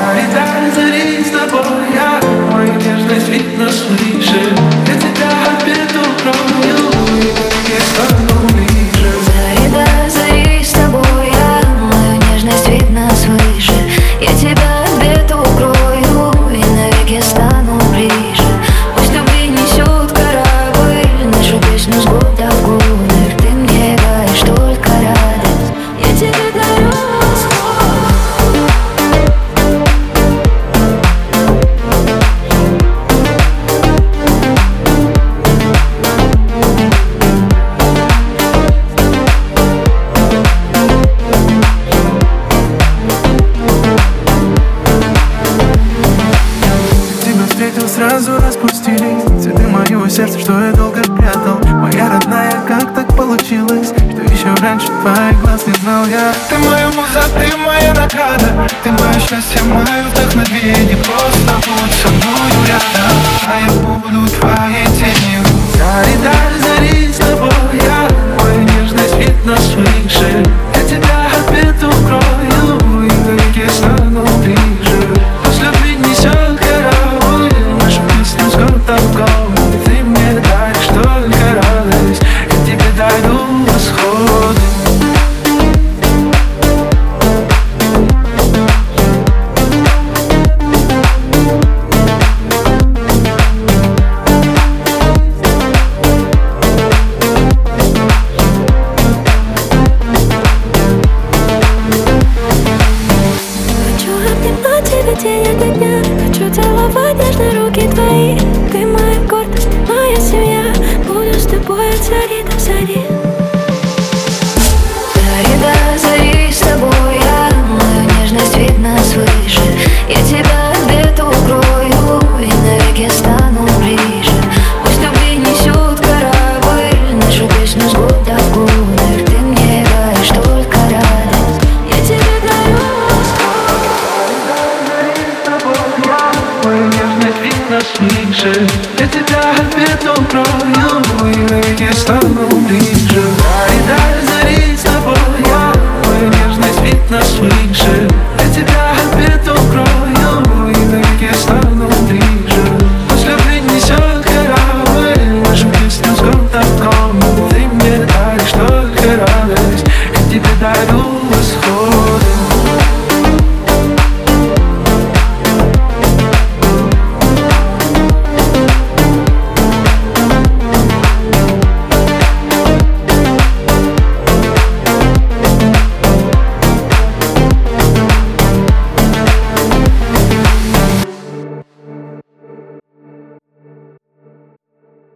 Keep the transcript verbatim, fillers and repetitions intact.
Зари, зари, зари с тобой я, мою нежность видно свыше. Я тебя опять укрою, и я стану ближе. Зари, да, зари с тобой я, мою нежность видно свыше. Я тебя опять укрою, и навеки стану ближе. Пусть любви несет корабль нашу песню с года в год. Ты мне даешь только радость, я тебе дарю восход. Тебя встретил, сразу распустились цветы моего сердца, что я долго прятал. Моя родная, как так получилось, что еще раньше твоих глаз не знал я. Ты моя муза, ты моя награда, ты мое счастье, мое вдохновение. Просто будь со мною рядом, а я буду твоей тенью. Зари, зари, зари с тобой я, мою нежность видно свыше. Я тебя опять укрою, и навеки стану ближе. Пусть любви несет корабль нашу песню с года в год. Ты мне даешь только радость, я тебе дарю восходы. Хочу обнимать тебя день ото дня, хочу целовать нежно руки твои. Ты моя гордость, моя семья, буду с тобой от зари до зари. Зари, да, зари с тобой я, мою нежность видно свыше. Я тебя где-то укрою, и навеки стану ближе. Пусть любви несет корабль нашу песню с года в год. Ты мне даешь только радость, я тебе дарю Мою нежность видно свыше. Я тебя опять укрою, и навеки стану ближе.